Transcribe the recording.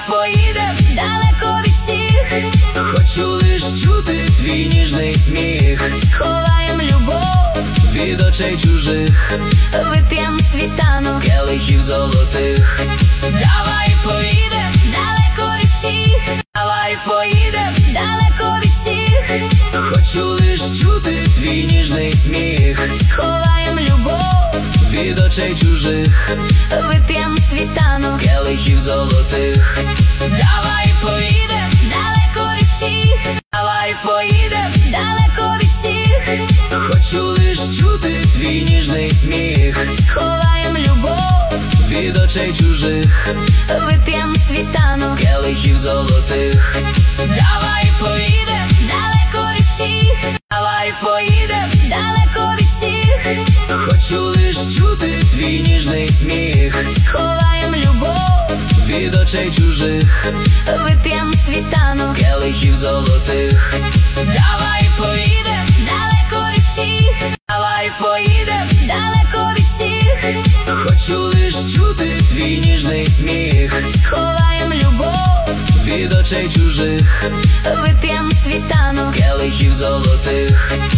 поїдем далеко від всіх. Хочу лиш чути твій ніжний сміх. Сховаєм любов від очей чужих, вип'єм світанок келихів золотих. Давай поїдем далеко від всіх. Давай поїдем далеко від всіх. Хочу лиш чути твій ніжний сміх. Сховаєм любов від очей чужих, вип'єм світанок келихів золотих. Давай поїдем далеко від всіх. Давай поїдем далеко від всіх. Хочу лиш чути твій ніжний сміх. Сховаєм любов від очей чужих, вип'єм світанок келихів золотих. Давай поїдем далеко від всіх. Давай поїдем далеко від всіх. Хочу лиш чути твій ніжний сміх. Сховаєм любов від очей чужих, вип'єм світанок келихів золотих. Давай поїдем далеко від всіх. Давай поїдем далеко від всіх. Хочу лиш чути твій ніжний сміх. Сховаєм любов від очей чужих, вип'єм світанок келихів золотих.